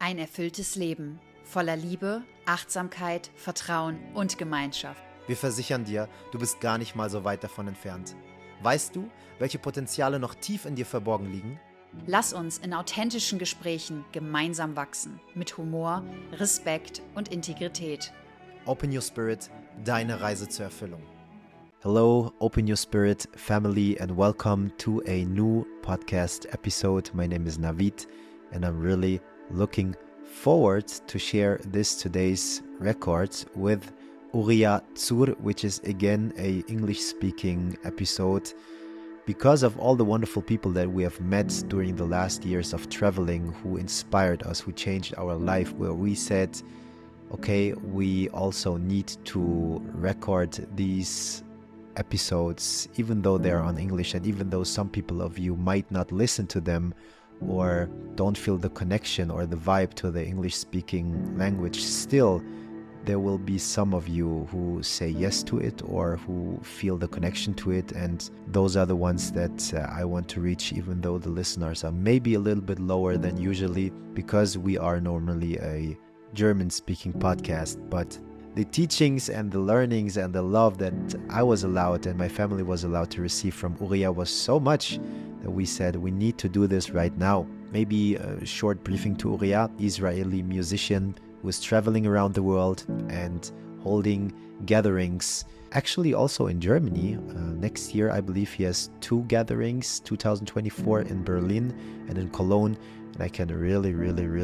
Ein erfülltes Leben, voller Liebe, Achtsamkeit, Vertrauen und Gemeinschaft. Wir versichern dir, du bist gar nicht mal so weit davon entfernt. Weißt du, welche Potenziale noch tief in dir verborgen liegen? Lass uns in authentischen Gesprächen gemeinsam wachsen, mit Humor, Respekt und Integrität. Open Your Spirit, deine Reise zur Erfüllung. Hello, Open Your Spirit family, and welcome to a new podcast episode. My name is Navid, and I'm really looking forward to share today's record with Uriah Zur, which is again a English-speaking episode, because of all the wonderful people that we have met during the last years of traveling, who inspired us, who changed our life, where we said, okay, we also need to record these episodes, even though they're on English, and even though some people of you might not listen to them or don't feel the connection or the vibe to the English-speaking language, still there will be some of you who say yes to it or who feel the connection to it, and those are the ones that I want to reach, even though the listeners are maybe a little bit lower than usually, because we are normally a German-speaking podcast. But the teachings and the learnings and the love that I was allowed and my family was allowed to receive from Uriah was so much that we said we need to do this right now. Maybe a short briefing to Uriah, Israeli musician who is traveling around the world and holding gatherings, actually also in Germany. Next year, I believe he has 2 gatherings, 2024 in Berlin and in Cologne. And I can really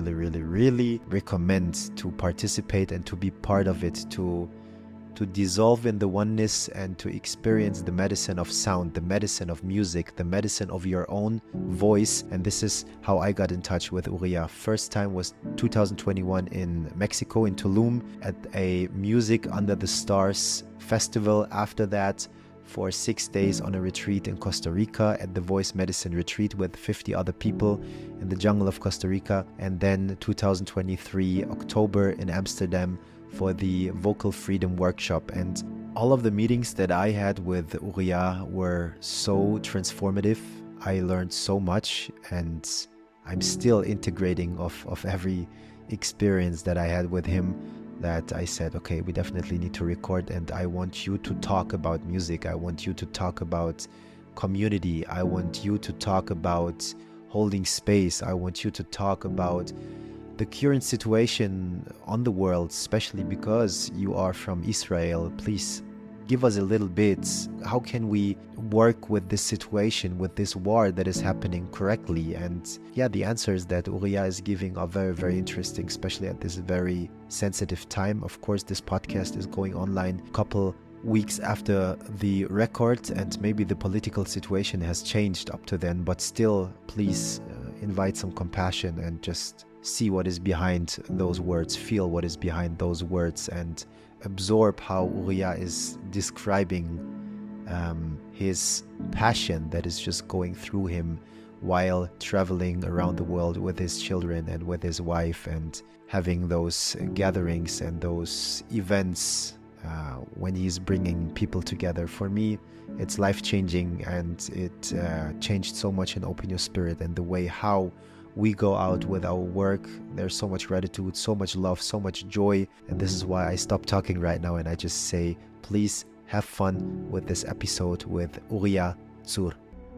recommend to participate and to be part of it, to dissolve in the oneness and to experience the medicine of sound, the medicine of music, the medicine of your own voice. And this is how I got in touch with Uriah. First time was 2021 in Mexico, in Tulum, at a Music Under the Stars festival. After that, for 6 days on a retreat in Costa Rica at the Voice Medicine Retreat with 50 other people in the jungle of Costa Rica. And then 2023 October in Amsterdam for the Vocal Freedom Workshop. And all of the meetings that I had with Uriah were so transformative. I learned so much, and I'm still integrating of every experience that I had with him, that I said, okay, we definitely need to record, and I want you to talk about music. I want you to talk about community. I want you to talk about holding space. I want you to talk about the current situation on the world, especially because you are from Israel. Please give us a little bit. How can we work with this situation, with this war that is happening correctly? And yeah, the answers that Uriah is giving are very interesting, especially at this very sensitive time. Of course, this podcast is going online a couple weeks after the record, and maybe the political situation has changed up to then, but still, please invite some compassion and just see what is behind those words, feel what is behind those words, and absorb how Uriah is describing his passion that is just going through him while traveling around the world with his children and with his wife, and having those gatherings and those events when he's bringing people together. For me, it's life-changing, and it changed so much in Open Your Spirit and the way how we go out with our work. There's so much gratitude, so much love, so much joy. And this is why I stop talking right now and I just say, please have fun with this episode with Uriah Zur.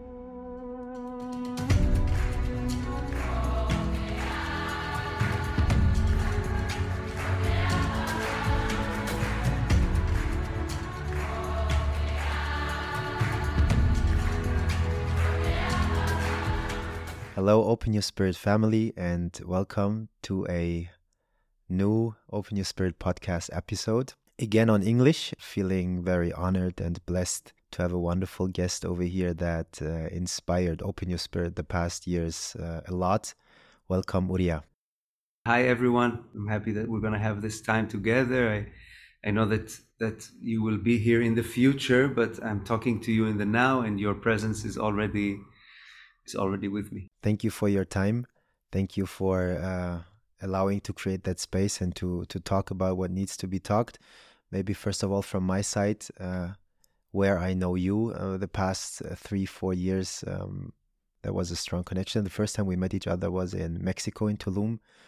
Hello, Open Your Spirit family, and welcome to a new Open Your Spirit podcast episode. Again on English, feeling very honored and blessed to have a wonderful guest over here that inspired Open Your Spirit the past years a lot. Welcome, Uriah. Hi, everyone. I'm happy that we're going to have this time together. I know that you will be here in the future, but I'm talking to you in the now, and your presence is already with me. Thank you for your time. Thank you for allowing to create that space and to talk about what needs to be talked. Maybe first of all, from my side, where I know you the past 3-4 years, there was a strong connection. The first time we met each other was in Mexico, in Tulum.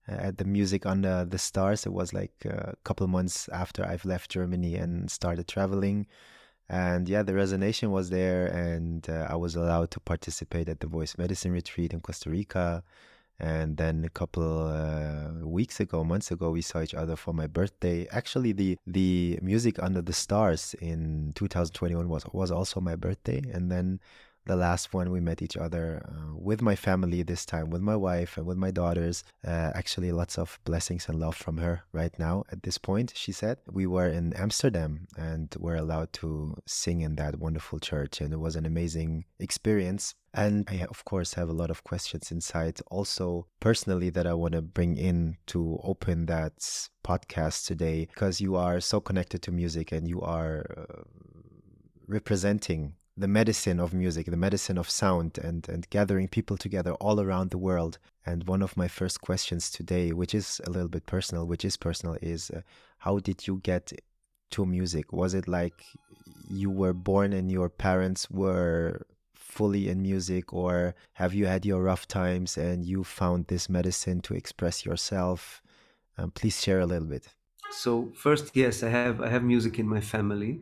at the Music Under the Stars. It was like a couple months after I've left Germany and started traveling. And yeah, the resonation was there, and I was allowed to participate at the Voice Medicine Retreat in Costa Rica. And then a couple months ago, we saw each other for my birthday. Actually, the Music Under the Stars in 2021 was also my birthday. And then the last one, we met each other with my family this time, with my wife and with my daughters. Actually, lots of blessings and love from her right now at this point, she said. We were in Amsterdam and were allowed to sing in that wonderful church. And it was an amazing experience. And I, of course, have a lot of questions inside also personally that I want to bring in to open that podcast today, because you are so connected to music and you are representing the medicine of music, the medicine of sound, and gathering people together all around the world. And one of my first questions today, which is a little bit personal, is how did you get to music? Was it like you were born and your parents were fully in music, or have you had your rough times and you found this medicine to express yourself? Please share a little bit. So first, yes, I have music in my family.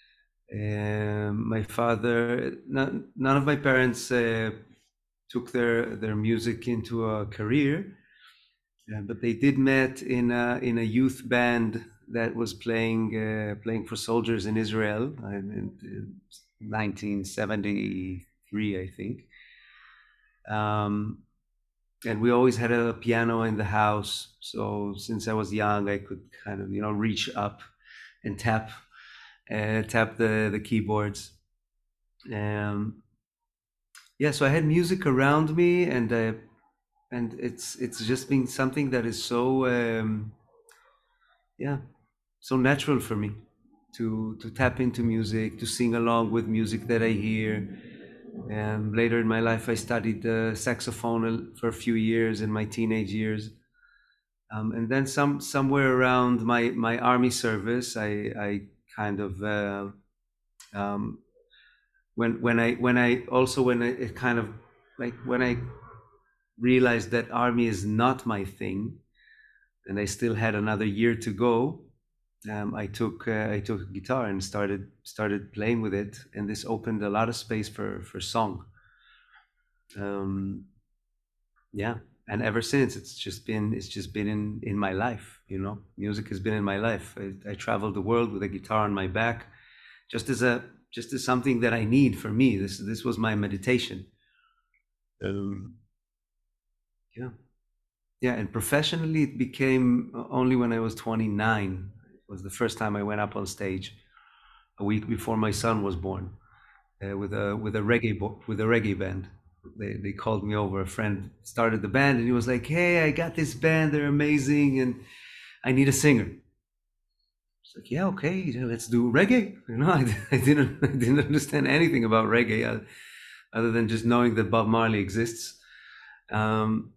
My father, none of my parents took their music into a career, but they did met in a youth band that was playing for soldiers in Israel in 1973, I think. And we always had a piano in the house, so since I was young, I could kind of reach up and tap the keyboards. Yeah, so I had music around me, and it's just been something that is so so natural for me to tap into music, to sing along with music that I hear. Later in my life, I studied saxophone for a few years in my teenage years. And then somewhere around my army service, I kind of when I realized that army is not my thing, and I still had another year to go, I took a guitar and started playing with it, and this opened a lot of space for song. And ever since, it's just been in my life. Music has been in my life. I traveled the world with a guitar on my back, just as something that I need for me. This was my meditation. And professionally, it became only when I was 29. It was the first time I went up on stage, a week before my son was born, with a reggae band. They called me over. A friend started the band, and he was like, "Hey, I got this band. They're amazing, and I need a singer." It's like, "Yeah, okay, let's do reggae." I didn't understand anything about reggae other than just knowing that Bob Marley exists. And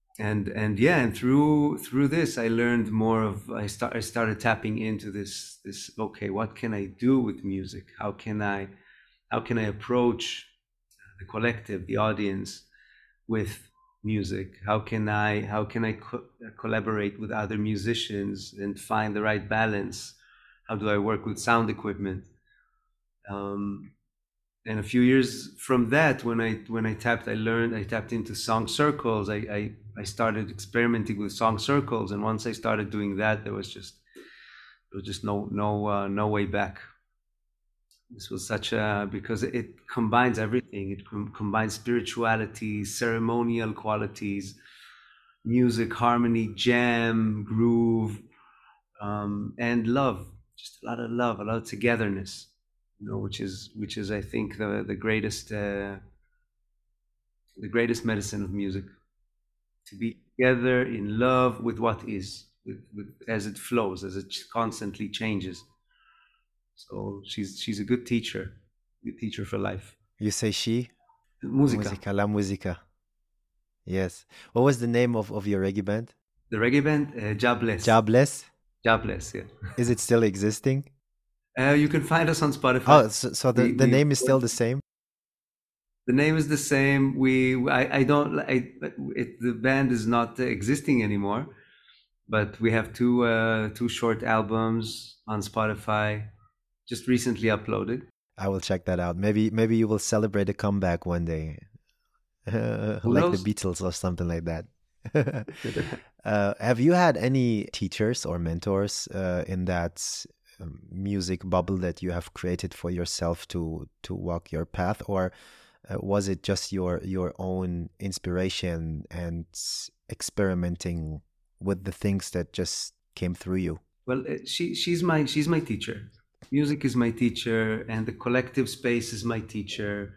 through this, I learned more of. I started tapping into this. Okay, what can I do with music? How can I approach the collective, the audience, with music? How can I collaborate with other musicians and find the right balance? How do I work with sound equipment? And a few years from that, when I tapped into song circles. I started experimenting with song circles, and once I started doing that, there was just no way back. This was because it combines everything. It combines spirituality, ceremonial qualities, music, harmony, jam, groove, and love. Just a lot of love, a lot of togetherness. Which is I think the greatest medicine of music. To be together in love with what is, with as it flows, as it constantly changes. So she's a good teacher for life. You say she? Musica. La Musica. Yes. What was the name of your reggae band? The reggae band, Jobless. Jobless? Jobless, yeah. Is it still existing? You can find us on Spotify. Oh, so the name is still the same? The name is the same. I don't. The band is not existing anymore, but we have two short albums on Spotify, just recently uploaded. I will check that out. Maybe you will celebrate a comeback one day, Who like the knows? Beatles or something like that. Have you had any teachers or mentors in that music bubble that you have created for yourself to walk your path, or was it just your own inspiration and experimenting with the things that just came through you? Well, she's my teacher. Music is my teacher, and the collective space is my teacher.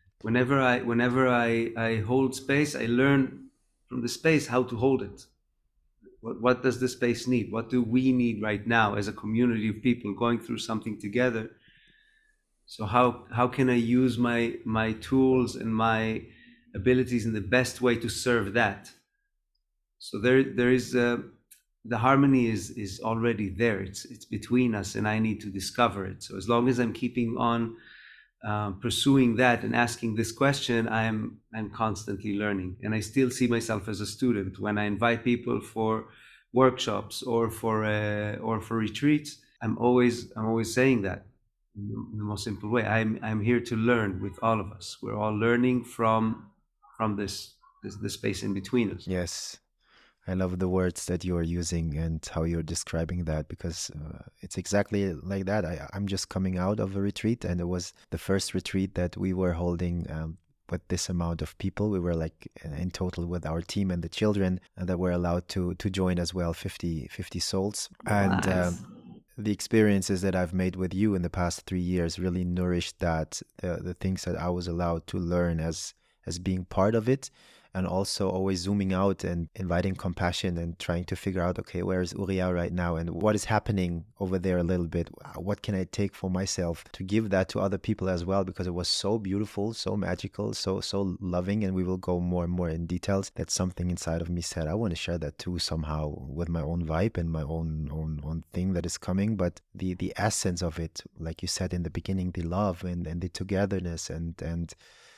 Whenever I hold space, I learn from the space how to hold it. What does the space need? What do we need right now as a community of people going through something together? So how can I use my tools and my abilities in the best way to serve that? So there is the harmony is already there. It's between us, and I need to discover it. So as long as I'm keeping on pursuing that and asking this question, I'm constantly learning, and I still see myself as a student. When I invite people for workshops or for retreats, I'm always saying that in the most simple way. I'm here to learn with all of us. We're all learning from this space in between us. Yes. I love the words that you are using and how you're describing that, because it's exactly like that. I'm just coming out of a retreat, and it was the first retreat that we were holding with this amount of people. We were like in total with our team and the children that were allowed to join as well, 50 souls. And Nice. the experiences that I've made with you in the past 3 years really nourished that, the things that I was allowed to learn as being part of it, and also always zooming out and inviting compassion and trying to figure out, okay, where is Uriah right now and what is happening over there a little bit? What can I take for myself to give that to other people as well? Because it was so beautiful, so magical, so loving, and we will go more and more in details. That something inside of me said, I want to share that too somehow with my own vibe and my own thing that is coming. But the essence of it, like you said in the beginning, the love and the togetherness and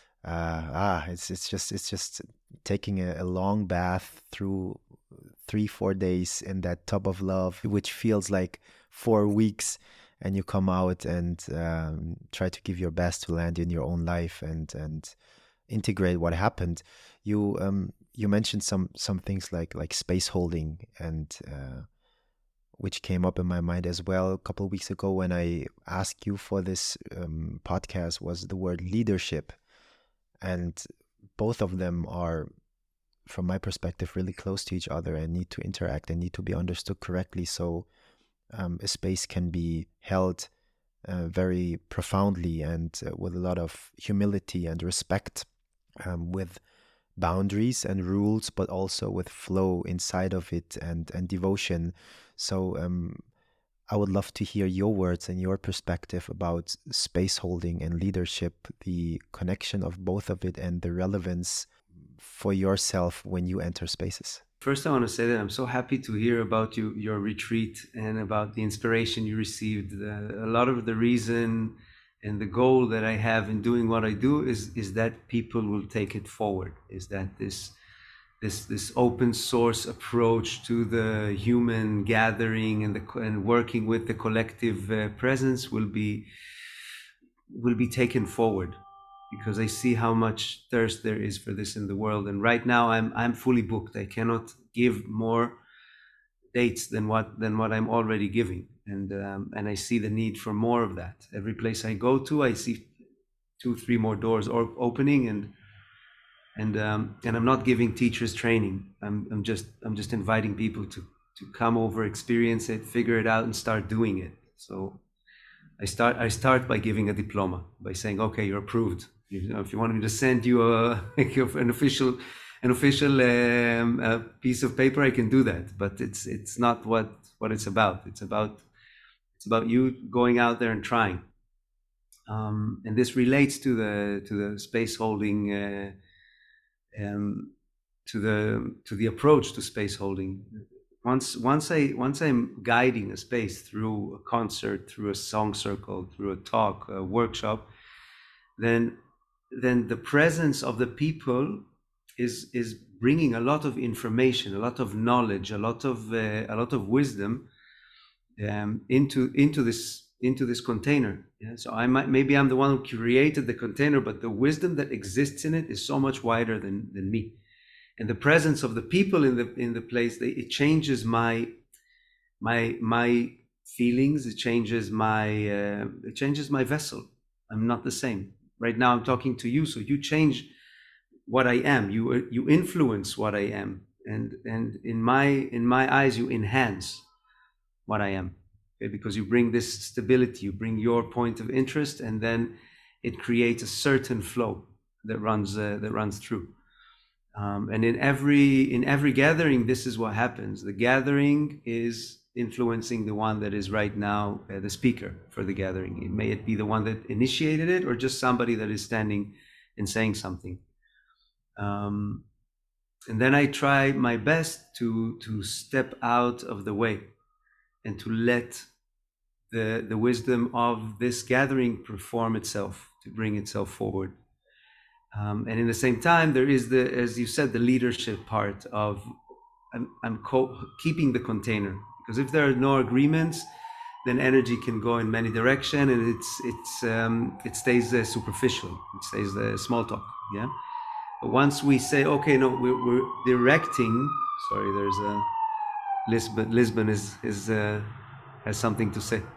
it's just taking a long bath through 3-4 days in that tub of love, which feels like 4 weeks, and you come out and try to give your best to land in your own life and integrate what happened. You mentioned some things like space holding, and which came up in my mind as well a couple of weeks ago when I asked you for this podcast, was the word leadership. And both of them are, from my perspective, really close to each other and need to interact and need to be understood correctly. So a space can be held very profoundly and with a lot of humility and respect, with boundaries and rules, but also with flow inside of it and devotion. So I would love to hear your words and your perspective about space holding and leadership, the connection of both of it and the relevance for yourself when you enter spaces. First, I want to say that I'm so happy to hear about your retreat and about the inspiration you received. A lot of the reason and the goal that I have in doing what I do is that people will take it forward. Is that this open source approach to the human gathering and working with the collective presence will be taken forward, because I see how much thirst there is for this in the world. And right now I'm fully booked. I cannot give more dates than what I'm already giving, and I see the need for more of that. Every place I go to, I see 2-3 more doors opening, and I'm not giving teachers training. I'm just inviting people to come over, experience it, figure it out, and start doing it. So I start by giving a diploma, by saying, okay, you're approved. If you want me to send you an official piece of paper, I can do that. But it's not what it's about. It's about you going out there and trying. And this relates to the space holding. To the approach to space holding. Once I'm guiding a space through a concert, through a song circle, through a talk, a workshop, then then the presence of the people is bringing a lot of information, a lot of knowledge, a lot of wisdom into this container. Yeah? So maybe I'm the one who created the container, but the wisdom that exists in it is so much wider than me. And the presence of the people in the place, it changes my feelings. It changes my vessel. I'm not the same. Right now I'm talking to you, so you change what I am. You influence what I am, and in my eyes you enhance what I am. Okay? Because you bring this stability, you bring your point of interest, and then it creates a certain flow that runs through. And in every gathering, this is what happens. The gathering is influencing the one that is right now the speaker for the gathering. It may be the one that initiated it, or just somebody that is standing and saying something. And then I try my best to step out of the way and to let the wisdom of this gathering perform itself, to bring itself forward. And in the same time, there is as you said, the leadership part of I'm keeping the container, because if there are no agreements, then energy can go in many directions, and it stays superficial. It stays small talk. Yeah. But once we say, okay, no, we're directing. Sorry, there's a Lisbon has something to say.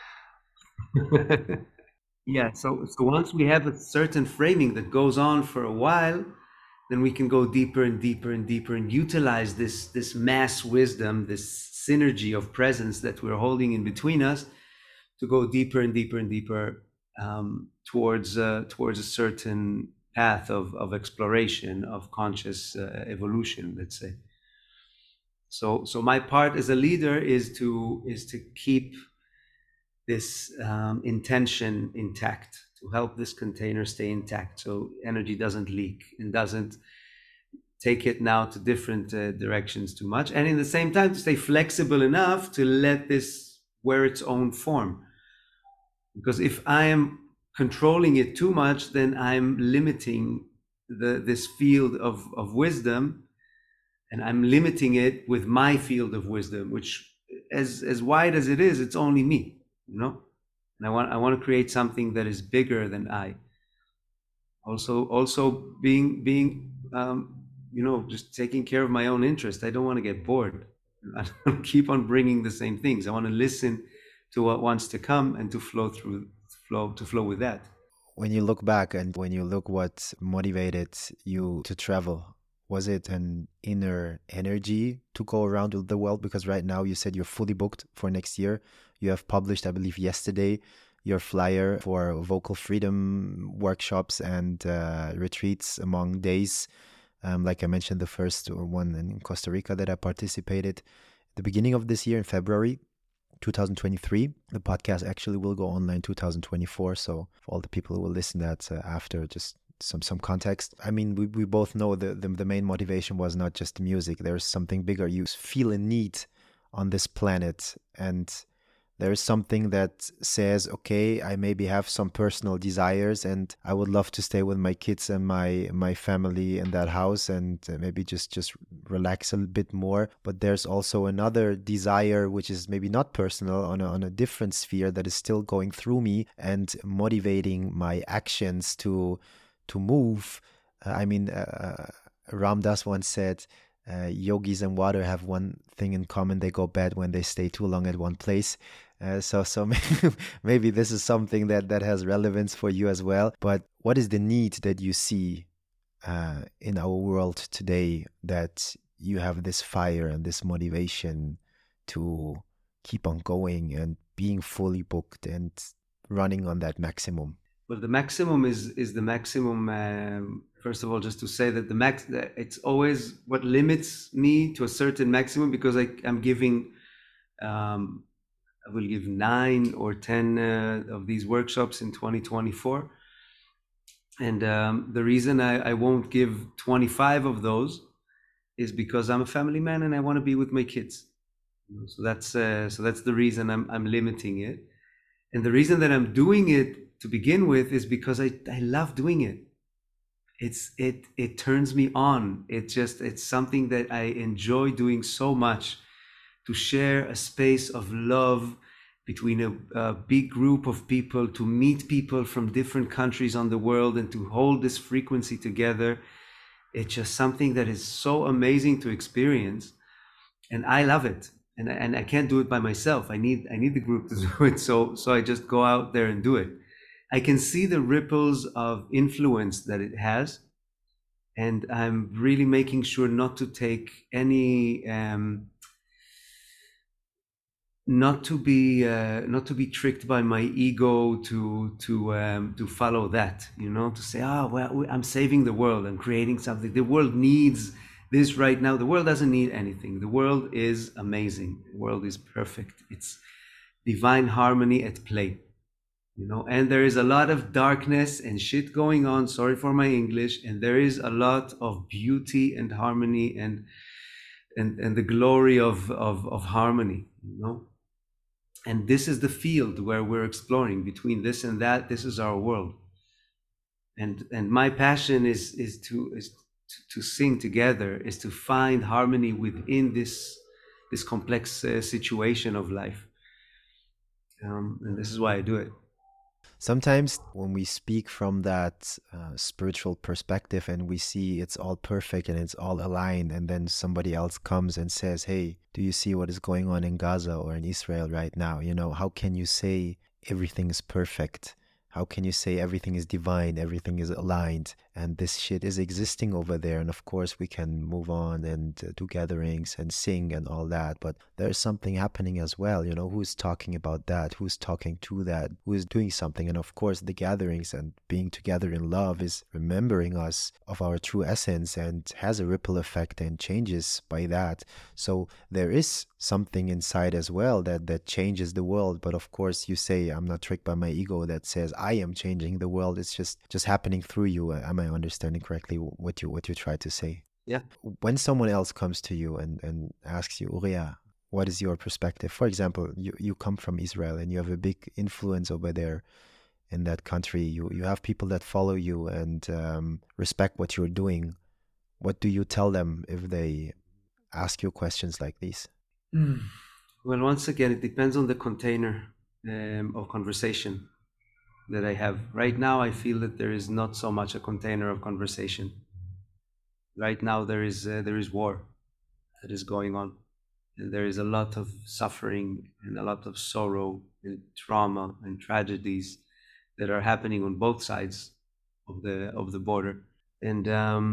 Yeah. So once we have a certain framing that goes on for a while, then we can go deeper and deeper and deeper and utilize this mass wisdom, this synergy of presence that we're holding in between us, to go deeper and deeper and deeper towards a certain path of exploration, of conscious evolution, let's say. So my part as a leader is to keep this intention intact, to help this container stay intact, so energy doesn't leak and doesn't take it now to different directions too much, and in the same time to stay flexible enough to let this wear its own form. Because if I am controlling it too much, then I'm limiting this field of wisdom, and I'm limiting it with my field of wisdom, which as wide as it is, it's only me. And I want to create something that is bigger than I. Also being just taking care of my own interest. I don't want to get bored. I don't keep on bringing the same things. I want to listen to what wants to come and to flow with that. When you look back and when you look what motivated you to travel, was it an inner energy to go around the world? Because right now you said you're fully booked for next year. You have published, I believe, yesterday, your flyer for vocal freedom workshops and retreats among days. Like I mentioned, the first one in Costa Rica that I participated at the beginning of this year in February 2023. The podcast actually will go online 2024. So for all the people who will listen to that after, just some context. I mean, we both know the main motivation was not just music. There's something bigger. You feel a need on this planet, and there is something that says, okay, I maybe have some personal desires and I would love to stay with my kids and my family in that house and maybe just relax a bit more. But there's also another desire, which is maybe not personal, on a different sphere, that is still going through me and motivating my actions to move. Ram Dass once said, yogis and water have one thing in common: they go bad when they stay too long at one place. So maybe this is something that has relevance for you as well. But what is the need that you see in our world today, that you have this fire and this motivation to keep on going and being fully booked and running on that maximum? Well, the maximum is the maximum. First of all, just to say that it's always what limits me to a certain maximum, because I'm giving, I will give 9 or 10 of these workshops in 2024. And the reason I won't give 25 of those is because I'm a family man and I want to be with my kids. So that's the reason I'm limiting it. And the reason that I'm doing it to begin with is because I love doing it. it turns me on. It's something that I enjoy doing so much, to share a space of love between a big group of people, to meet people from different countries on the world and to hold this frequency together. It's just something that is so amazing to experience, and I love it. And I can't do it by myself. I need the group to do it. So I just go out there and do it. I can see the ripples of influence that it has, and I'm really making sure not to take any not to be tricked by my ego to follow that, to say, well, I'm saving the world, I'm creating something. The world needs this right now. The world doesn't need anything. The world is amazing. The world is perfect. It's divine harmony at play, and there is a lot of darkness and shit going on. Sorry for my English. And there is a lot of beauty and harmony and the glory of harmony, and this is the field where we're exploring between this and that. This is our world, and my passion is to sing together, is to find harmony within this complex situation of life, and this is why I do it. Sometimes when we speak from that spiritual perspective and we see it's all perfect and it's all aligned, and then somebody else comes and says, hey, do you see what is going on in Gaza or in Israel right now? How can you say everything is perfect? How can you say everything is divine, everything is aligned, and this shit is existing over there? And of course we can move on and do gatherings and sing and all that, but there's something happening as well. Who's talking about that? Who's talking to that? Who is doing something? And of course the gatherings and being together in love is remembering us of our true essence and has a ripple effect and changes by that. So there is something inside as well that changes the world. But of course you say, I'm not tricked by my ego that says I am changing the world. It's just happening through you. Am I understanding correctly what you try to say? Yeah. When someone else comes to you and asks you, Uriah, what is your perspective? For example, you come from Israel and you have a big influence over there in that country. You have people that follow you and respect what you're doing. What do you tell them if they ask you questions like these? Well, once again, it depends on the container of conversation that I have. Right now, I feel that there is not so much a container of conversation. Right now, there is war that is going on. And there is a lot of suffering and a lot of sorrow and trauma and tragedies that are happening on both sides of the border. And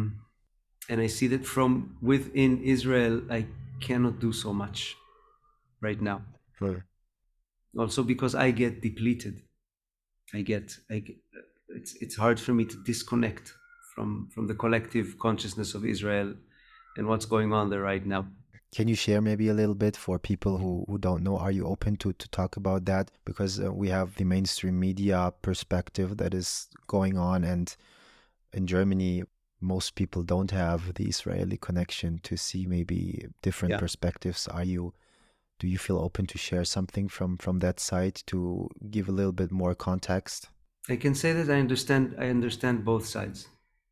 I see that from within Israel, I cannot do so much right now. Sure. Also because I get depleted. It's hard for me to disconnect from the collective consciousness of Israel and what's going on there right now. Can you share maybe a little bit for people who don't know? Are you open to talk about that? Because we have the mainstream media perspective that is going on, and in Germany, most people don't have the Israeli connection to see maybe different perspectives. Do you feel open to share something from that side to give a little bit more context? I can say that I understand both sides.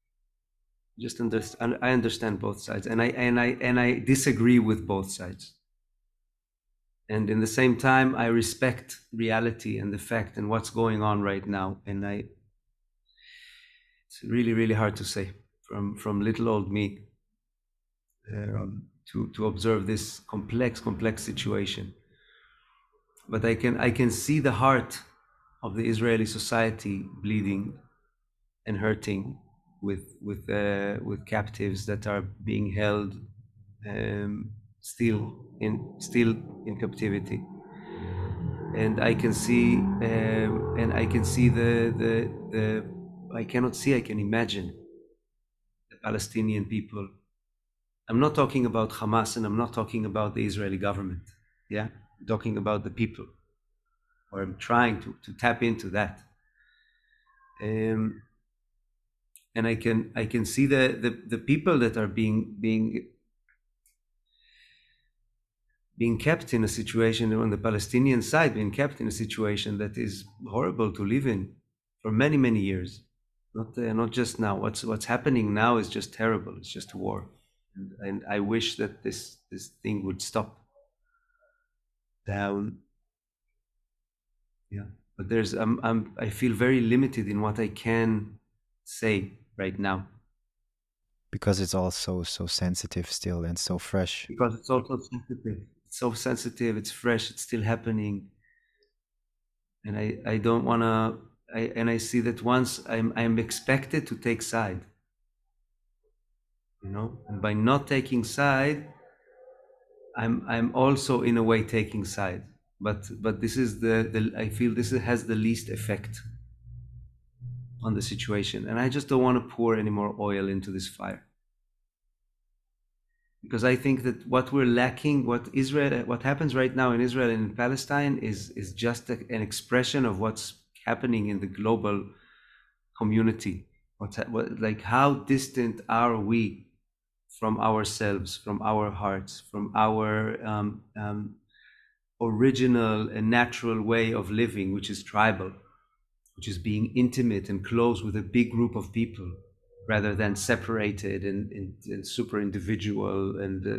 I understand both sides, and I disagree with both sides. And in the same time, I respect reality and the fact and what's going on right now. And it's really, really hard to say from little old me to observe this complex situation. But I can see the heart of the Israeli society bleeding and hurting with captives that are being held still in captivity. And I can see I cannot see, I can imagine the Palestinian people. I'm not talking about Hamas, and I'm not talking about the Israeli government. Yeah, I'm talking about the people, or I'm trying to tap into that. And I can see the people that are being kept in a situation on the Palestinian side, being kept in a situation that is horrible to live in for many years. not just now. What's happening now is just terrible. It's just war, and I wish that this thing would stop down. Yeah, but I feel very limited in what I can say right now Because it's all so sensitive still and so fresh. because it's also sensitive. It's so sensitive. It's fresh. It's still happening, and I don't wanna. I see that once I'm expected to take side, and by not taking side, I'm also in a way taking side. But this is the I feel this has the least effect on the situation, and I just don't want to pour any more oil into this fire. Because I think that what we're lacking, what happens right now in Israel and in Palestine is just an expression of what's happening in the global community. Like how distant are we from ourselves, from our hearts, from our original and natural way of living, which is tribal, which is being intimate and close with a big group of people, rather than separated and super individual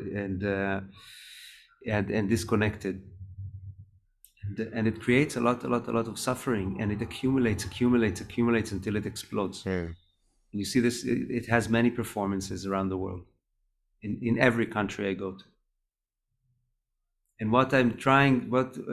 and disconnected. And it creates a lot of suffering, and it accumulates until it explodes. Mm. You see this; it has many performances around the world, in every country I go to. And what I'm trying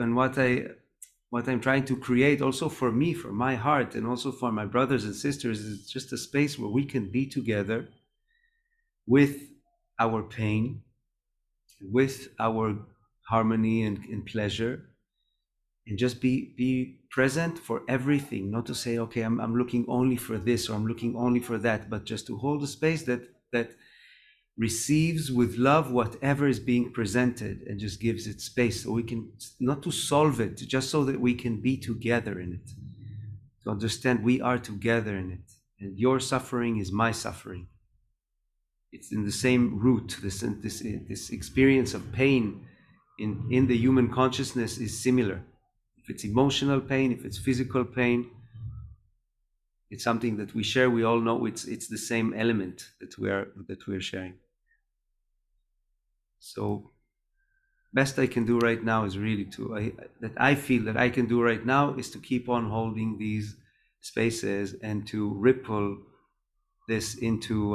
to create also for me, for my heart, and also for my brothers and sisters, is just a space where we can be together with our pain, with our harmony and pleasure, and just be present for everything. Not to say, okay, I'm looking only for this or I'm looking only for that, but just to hold a space that receives with love whatever is being presented and just gives it space, so we can, not to solve it, just so that we can be together in it, to understand we are together in it, and your suffering is my suffering. It's in the same root. This experience of pain in the human consciousness is similar. If it's emotional pain, if it's physical pain, it's something that we share. We all know it's the same element that we are sharing. So best I can do right now is really I feel that I can do right now is to keep on holding these spaces and to ripple this into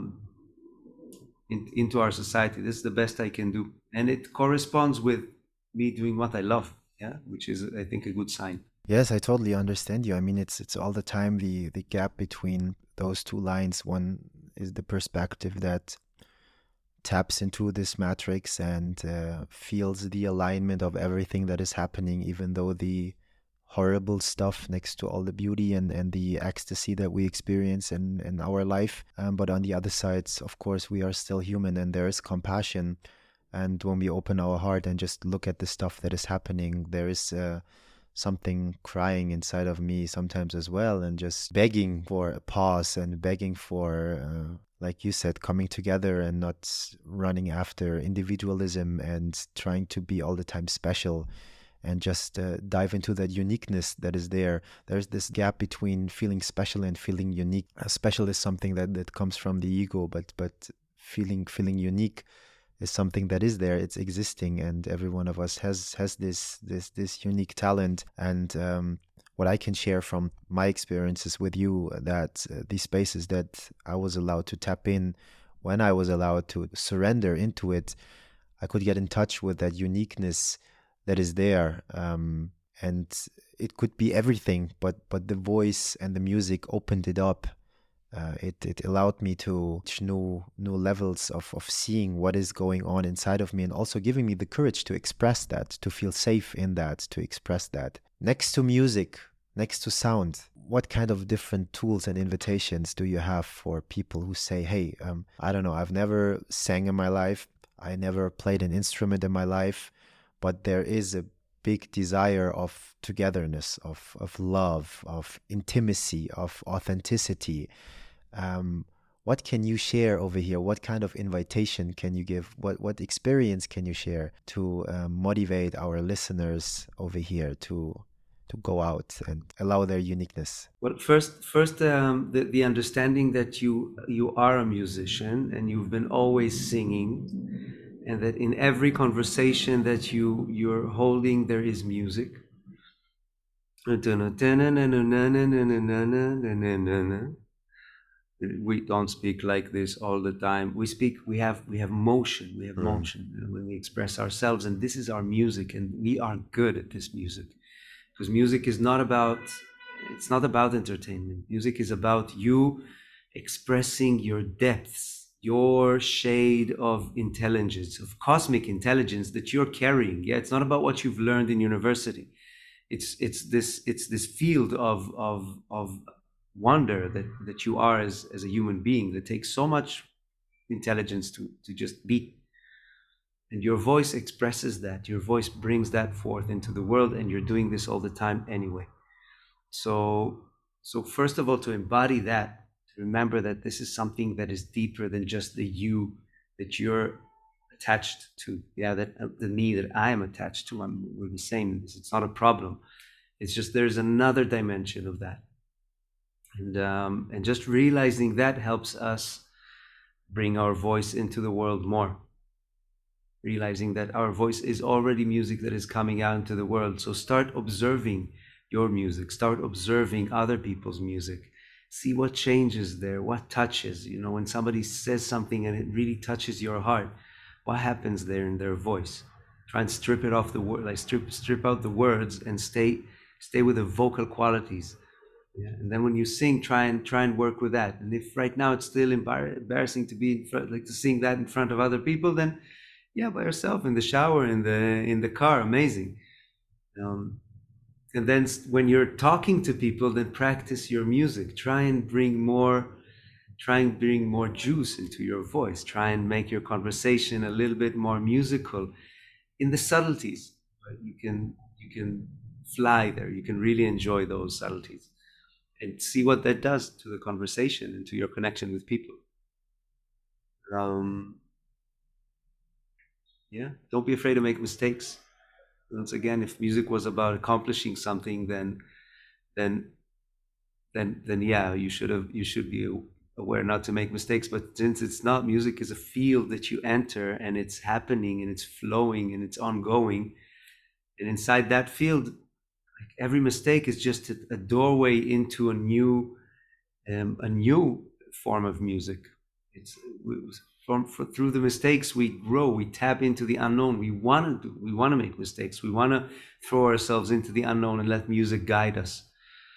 our society. This is the best I can do, and it corresponds with me doing what I love, which is, I think, a good sign. Yes, I totally understand you. I mean, it's all the time the gap between those two lines. One is the perspective that taps into this matrix and feels the alignment of everything that is happening, even though the horrible stuff next to all the beauty and the ecstasy that we experience in our life. But on the other side, of course, we are still human and there is compassion. And when we open our heart and just look at the stuff that is happening, there is something crying inside of me sometimes as well, and just begging for a pause and begging for like you said, coming together and not running after individualism and trying to be all the time special, and just dive into that uniqueness that is there. There's this gap between feeling special and feeling unique. Special is something that comes from the ego, but feeling unique is something that is there. It's existing, and every one of us has this unique talent. And what I can share from my experiences with you, that these spaces that I was allowed to tap in, when I was allowed to surrender into it, I could get in touch with that uniqueness that is there. And it could be everything, but the voice and the music opened it up. It allowed me to reach new levels of seeing what is going on inside of me, and also giving me the courage to express that, to feel safe in that, to express that. Next to music, next to sound, what kind of different tools and invitations do you have for people who say, hey, I don't know, I've never sang in my life, I never played an instrument in my life, but there is a big desire of togetherness, of love, of intimacy, of authenticity. What can you share over here? What kind of invitation can you give? What experience can you share to motivate our listeners over here to go out and allow their uniqueness? Well, first, the understanding that you are a musician and you've been always singing, and that in every conversation that you're holding there is music. We don't speak like this all the time. We have motion. We have motion when we express ourselves, and this is our music, and we are good at this music. Because music is not about, it's not about entertainment. Music is about you expressing your depths, your shade of intelligence, of cosmic intelligence that you're carrying. Yeah, it's not about what you've learned in university. It's this field of wonder that you are as a human being, that takes so much intelligence to just be. And your voice expresses that. Your voice brings that forth into the world, and you're doing this all the time anyway. So first of all, to embody that, to remember that this is something that is deeper than just the you that you're attached to. Yeah, that the me that I am attached to. We're the same in this. It's not a problem. It's just there's another dimension of that. And just realizing that helps us bring our voice into the world more. Realizing that our voice is already music that is coming out into the world. So start observing your music. Start observing other people's music. See what changes there, what touches. You know, when somebody says something and it really touches your heart, what happens there in their voice? Try and strip it off the word, like strip out the words and stay with the vocal qualities. Yeah. And then when you sing, try and work with that. And if right now it's still embarrassing to be in front, like to sing that in front of other people, then yeah, by yourself in the shower, in the car, amazing. And then when you're talking to people, then practice your music. Try and bring more juice into your voice. Try and make your conversation a little bit more musical in the subtleties. Right? You can fly there. You can really enjoy those subtleties and see what that does to the conversation and to your connection with people. Yeah, don't be afraid to make mistakes. Once again, if music was about accomplishing something, then yeah, you should be aware not to make mistakes. But since it's not, music is a field that you enter, and it's happening, and it's flowing, and it's ongoing. And inside that field, like every mistake is just a doorway into a new form of music. Through the mistakes we grow, we tap into the unknown. We want to make mistakes. We want to throw ourselves into the unknown and let music guide us.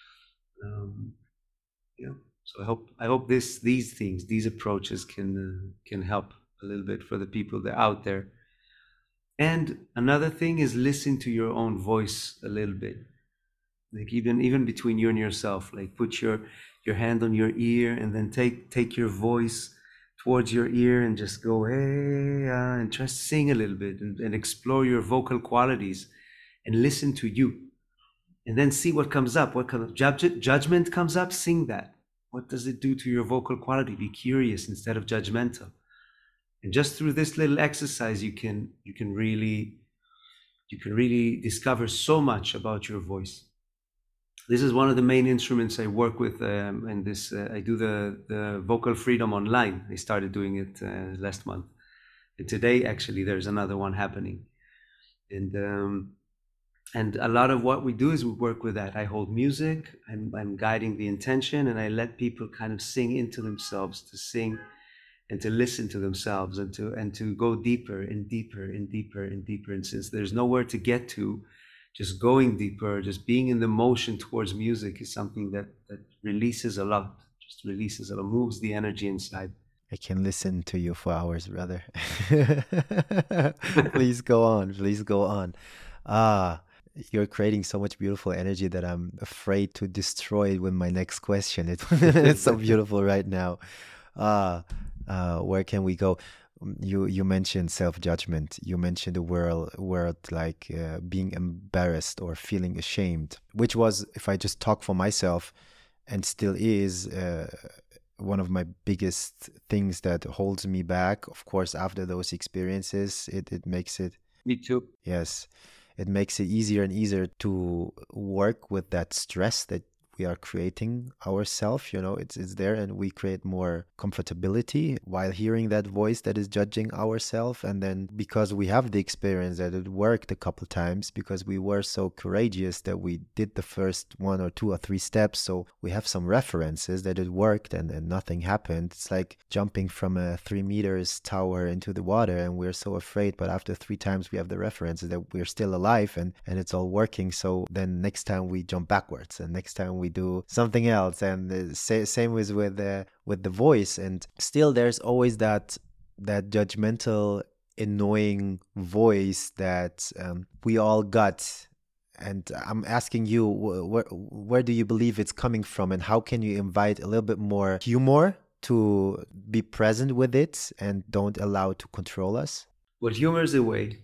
Yeah. So I hope these approaches can help a little bit for the people that are out there. And another thing is listen to your own voice a little bit. Like even between you and yourself, like put your hand on your ear and then take your voice towards your ear and just go, hey, and try to sing a little bit and explore your vocal qualities and listen to you. And then see what comes up. What kind of judgment comes up? Sing that. What does it do to your vocal quality? Be curious instead of judgmental. And just through this little exercise, you can really discover so much about your voice. This is one of the main instruments I work with, and this I do the Vocal Freedom online. I started doing it last month, and today actually there's another one happening, and a lot of what we do is we work with that. I hold music, I'm guiding the intention, and I let people kind of sing into themselves, to sing and to listen to themselves, and to go deeper and deeper and deeper and deeper. And since there's nowhere to get to, just going deeper, just being in the motion towards music is something that releases a lot, moves the energy inside. I can listen to you for hours, brother. Please go on. You're creating so much beautiful energy that I'm afraid to destroy it with my next question. It's so beautiful right now. Where can we go? You mentioned self-judgment. You mentioned the word like being embarrassed or feeling ashamed, which was, if I just talk for myself, and still is one of my biggest things that holds me back. Of course, after those experiences, it makes it. Me too. Yes. it makes it easier and easier to work with that stress that we are creating ourselves. It's there, and we create more comfortability while hearing that voice that is judging ourselves. And then because we have the experience that it worked a couple times, because we were so courageous that we did the first 1 or 2 or 3 steps, so we have some references that it worked, and nothing happened. It's like jumping from a 3 meters tower into the water, and we're so afraid, but after 3 times we have the references that we're still alive, and it's all working. So then next time we jump backwards, and next time we do something else. And same with the voice. And still there's always that judgmental, annoying voice that we all got. And I'm asking you, where do you believe it's coming from, and how can you invite a little bit more humor to be present with it and don't allow it to control us? Well, humor is a way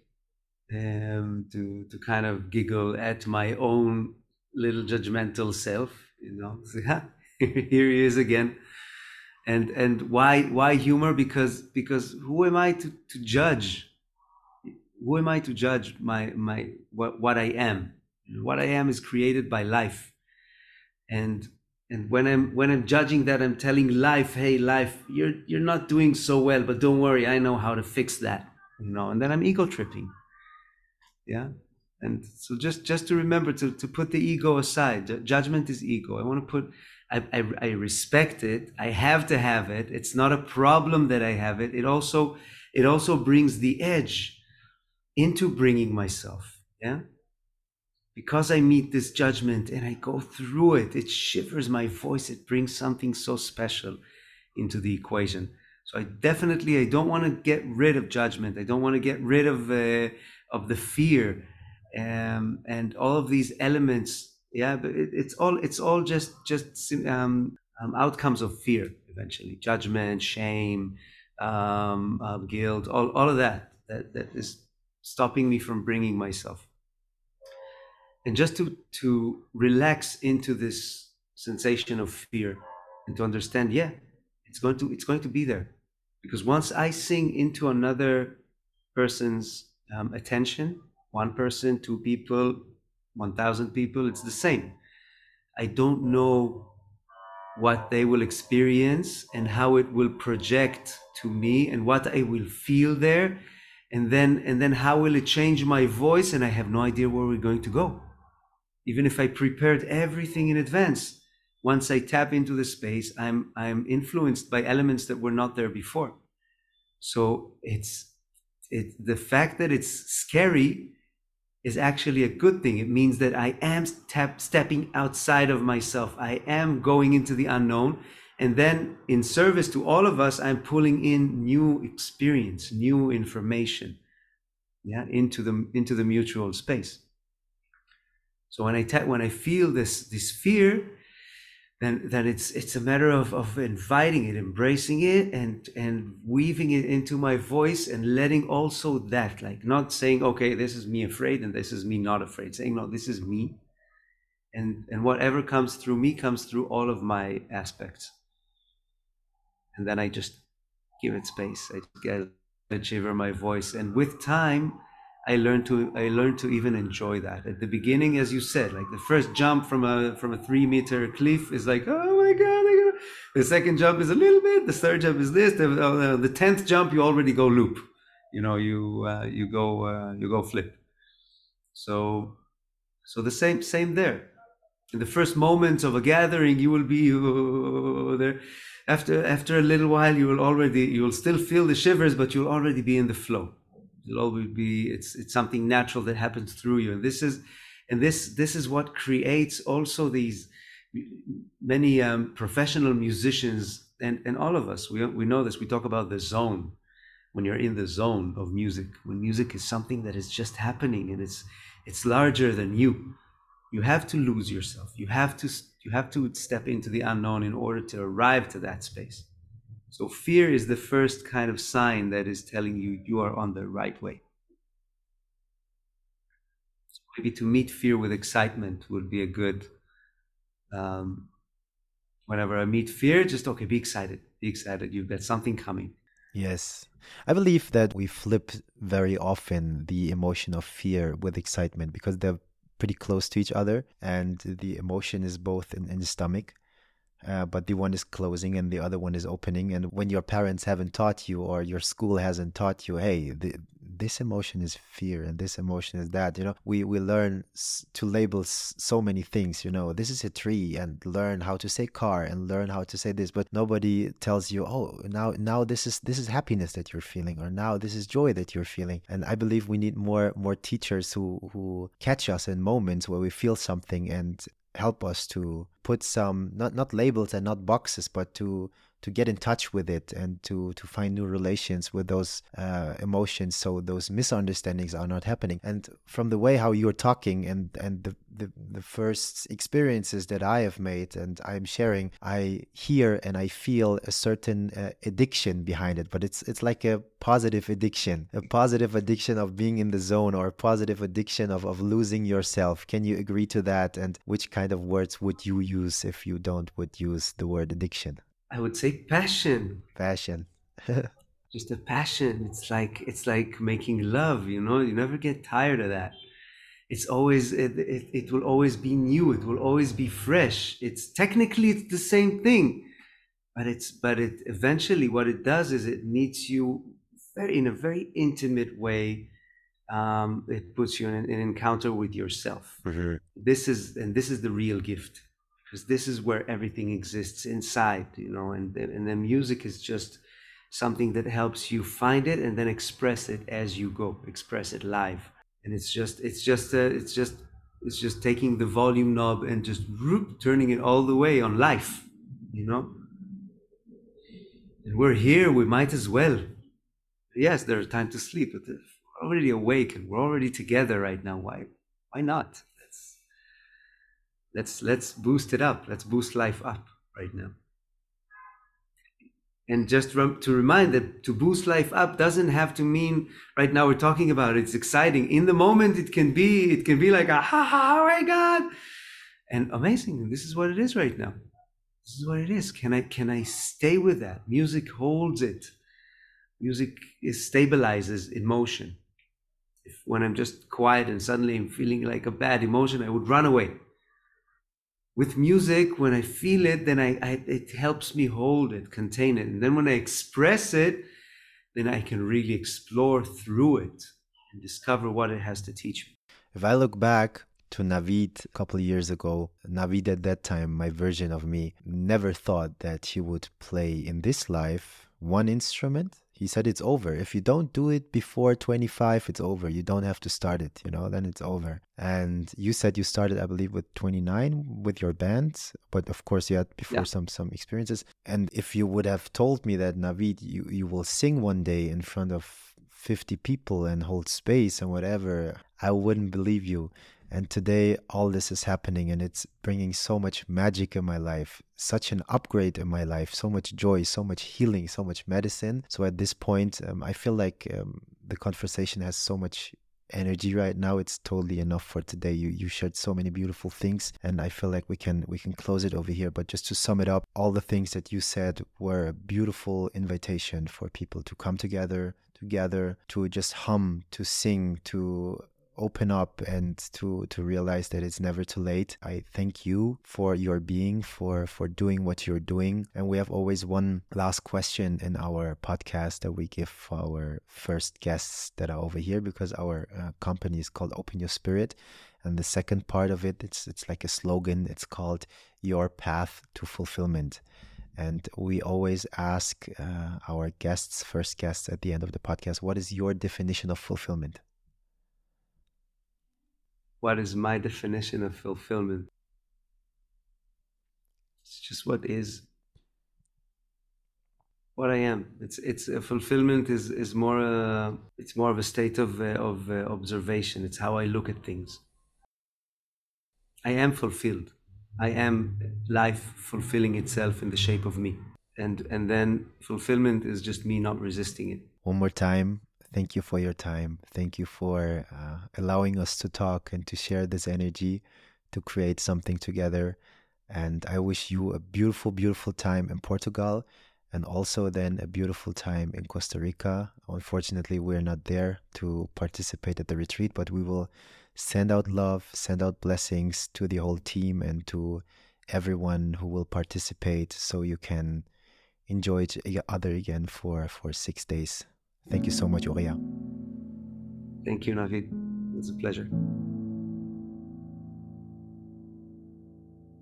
to kind of giggle at my own little judgmental self, So, here he is again. And why humor? Because who am I to judge? Who am I to judge what I am? What I am is created by life, and when I'm judging that, I'm telling life, hey life, you're not doing so well, but don't worry, I know how to fix that, And then I'm ego tripping, yeah. And so just to remember to put the ego aside. Judgment is ego. I respect it. I have to have it. It's not a problem that I have it. It also brings the edge into bringing myself. Yeah. Because I meet this judgment and I go through it, it shivers my voice. It brings something so special into the equation. So I don't want to get rid of judgment. I don't want to get rid of the fear. And all of these elements, yeah, but it's all just outcomes of fear eventually. Judgment, shame, guilt, all of that is stopping me from bringing myself. And just to relax into this sensation of fear and to understand, yeah, it's going to be there, because once I sing into another person's attention. 1 person, 2 people, 1,000 people, it's the same. I don't know what they will experience and how it will project to me and what I will feel there. And then how will it change my voice? And I have no idea where we're going to go. Even if I prepared everything in advance, once I tap into the space, I'm influenced by elements that were not there before. So the fact that it's scary is actually a good thing. It means that I am stepping outside of myself. I am going into the unknown. And then in service to all of us, I'm pulling in new experience, new information, yeah, into the mutual space. So when I feel this fear, then it's a matter of inviting it, embracing it, and weaving it into my voice, and letting also that, like, not saying, okay, this is me afraid and this is me not afraid, saying, no, this is me, and whatever comes through me comes through all of my aspects. And then I just give it space. I get a shiver my voice, and with time I learned to even enjoy that. At the beginning, as you said, like the first jump from a 3-meter cliff is like, oh my God. The second jump is a little bit. The third jump is this. The 10th jump, you already go loop. You go flip. So the same there. In the first moments of a gathering, you will be there. After a little while, you will still feel the shivers, but you'll already be in the flow. It'll always be, it's something natural that happens through you. And this is what creates also these many professional musicians and all of us. We know this. We talk about the zone. When you're in the zone of music, when music is something that is just happening and it's larger than you, you have to lose yourself. You have to step into the unknown in order to arrive to that space. So fear is the first kind of sign that is telling you you are on the right way. So maybe to meet fear with excitement would be a good, whenever I meet fear, just, okay, be excited, you've got something coming. Yes. I believe that we flip very often the emotion of fear with excitement because they're pretty close to each other, and the emotion is both in the stomach. But the one is closing and the other one is opening. And when your parents haven't taught you or your school hasn't taught you, hey, this emotion is fear and this emotion is that, we learn to label so many things, this is a tree, and learn how to say car and learn how to say this. But nobody tells you, oh, now this is happiness that you're feeling, or now this is joy that you're feeling. And I believe we need more teachers who catch us in moments where we feel something and help us to put some not labels and not boxes, but to get in touch with it and to find new relations with those emotions, so those misunderstandings are not happening. And from the way how you're talking and the first experiences that I have made and I'm sharing, I hear and I feel a certain addiction behind it, but it's like a positive addiction of being in the zone, or a positive addiction of losing yourself. Can you agree to that? And which kind of words would you use if you would use the word addiction? I would say passion. Passion. Just a passion. It's like making love, you never get tired of that. It's always, it will always be new. It will always be fresh. It's the same thing, but it eventually what it does is it meets you in a very intimate way. It puts you in an encounter with yourself. Mm-hmm. This is the real gift, because this is where everything exists inside, and then music is just something that helps you find it and then express it as you go, express it live. And it's just taking the volume knob and just turning it all the way on life, And we're here, we might as well. Yes, there's time to sleep, but we're already awake and we're already together right now. Why not? Let's boost it up. Let's boost life up right now. And just to remind that to boost life up doesn't have to mean right now we're talking about it's exciting. In the moment, it can be like oh my God, and amazing. And this is what it is right now. This is what it is. Can I stay with that? Music holds it. Music stabilizes emotion. When I'm just quiet and suddenly I'm feeling like a bad emotion, I would run away. With music, when I feel it, then it helps me hold it, contain it. And then when I express it, then I can really explore through it and discover what it has to teach me. If I look back to Navid a couple of years ago, Navid at that time, my version of me, never thought that he would play in this life one instrument. He said it's over. If you don't do it before 25, it's over. You don't have to start it, then it's over. And you said you started, I believe, with 29 with your band, but of course you had before some experiences. And if you would have told me that, Navid, you will sing one day in front of 50 people and hold space and whatever, I wouldn't believe you. And today, all this is happening, and it's bringing so much magic in my life, such an upgrade in my life, so much joy, so much healing, so much medicine. So at this point, I feel like the conversation has so much energy right now. It's totally enough for today. You shared so many beautiful things, and I feel like we can close it over here. But just to sum it up, all the things that you said were a beautiful invitation for people to come together, to just hum, to sing, to open up, and to realize that it's never too late. I thank you for your being, for doing what you're doing. And we have always one last question in our podcast that we give for our first guests that are over here, because our company is called Open Your Spirit. And the second part of it, it's like a slogan. It's called Your Path to Fulfillment. And we always ask our first guests at the end of the podcast, what is your definition of fulfillment? What is my definition of fulfillment? It's just what I am. It's fulfillment is more it's more of a state of observation. It's how I look at things. I am fulfilled. I am life fulfilling itself in the shape of me, and then fulfillment is just me not resisting it. One more time. Thank you for your time. Thank you for allowing us to talk and to share this energy, to create something together. And I wish you a beautiful, beautiful time in Portugal. and also then a beautiful time in Costa Rica. Unfortunately, we're not there to participate at the retreat, but we will send out love, send out blessings to the whole team and to everyone who will participate, so you can enjoy each other again for 6 days. Thank you so much, Uriah. Thank you, Navid. It's a pleasure.